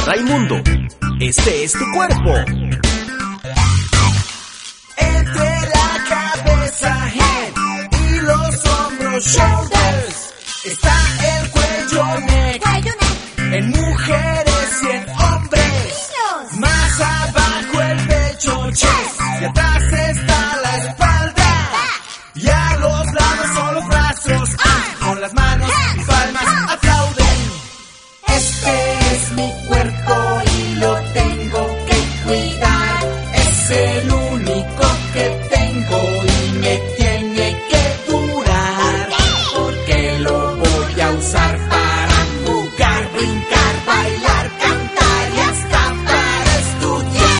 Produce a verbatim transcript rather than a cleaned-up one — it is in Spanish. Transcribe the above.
Raimundo, este es tu cuerpo. Entre la cabeza, head, y los hombros, shoulders, está el cuello, neck, en mujeres y en hombres. Más abajo el pecho, chest, y atrás está la espalda. Y a los lados son los brazos, con las manos